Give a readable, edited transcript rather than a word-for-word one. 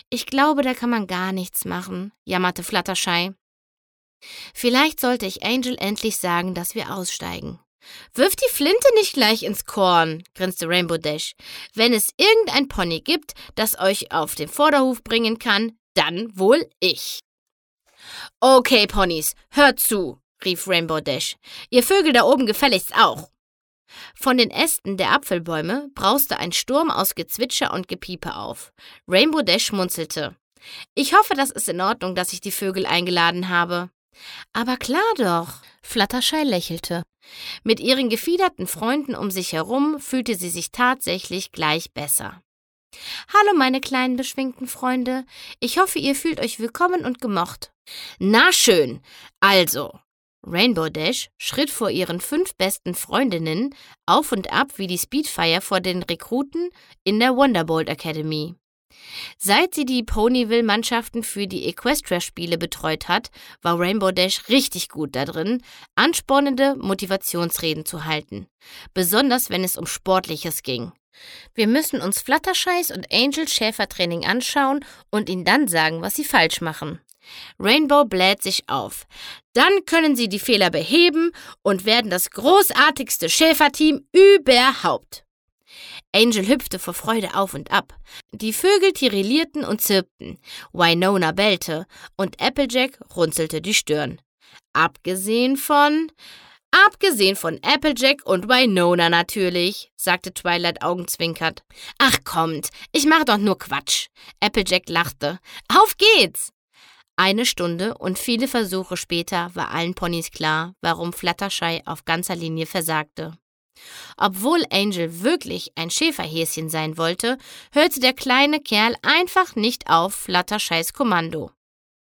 Ich glaube, da kann man gar nichts machen, jammerte Fluttershy. Vielleicht sollte ich Angel endlich sagen, dass wir aussteigen. Wirf die Flinte nicht gleich ins Korn, grinste Rainbow Dash. Wenn es irgendein Pony gibt, das euch auf den Vorderhof bringen kann, dann wohl ich. Okay, Ponys, hört zu, rief Rainbow Dash. Ihr Vögel da oben gefälligst auch. Von den Ästen der Apfelbäume brauste ein Sturm aus Gezwitscher und Gepiepe auf. Rainbow Dash schmunzelte. Ich hoffe, das ist in Ordnung, dass ich die Vögel eingeladen habe. Aber klar doch, Fluttershy lächelte. Mit ihren gefiederten Freunden um sich herum fühlte sie sich tatsächlich gleich besser. Hallo, meine kleinen beschwingten Freunde. Ich hoffe, ihr fühlt euch willkommen und gemocht. Na schön, also. Rainbow Dash schritt vor ihren 5 besten Freundinnen auf und ab wie die Speedfire vor den Rekruten in der Wonderbolt Academy. Seit sie die Ponyville-Mannschaften für die Equestria-Spiele betreut hat, war Rainbow Dash richtig gut da drin, anspornende Motivationsreden zu halten. Besonders wenn es um Sportliches ging. Wir müssen uns Fluttershys und Angels Schäfertraining anschauen und ihnen dann sagen, was sie falsch machen. Rainbow bläht sich auf. Dann können sie die Fehler beheben und werden das großartigste Schäferteam überhaupt. Angel hüpfte vor Freude auf und ab. Die Vögel tirillierten und zirpten. Wynonna bellte und Applejack runzelte die Stirn. Abgesehen von Applejack und Wynonna natürlich, sagte Twilight augenzwinkernd. Ach kommt, ich mache doch nur Quatsch. Applejack lachte. Auf geht's! 1 Stunde und viele Versuche später war allen Ponys klar, warum Fluttershy auf ganzer Linie versagte. Obwohl Angel wirklich ein Schäferhäschen sein wollte, hörte der kleine Kerl einfach nicht auf Fluttershys Kommando.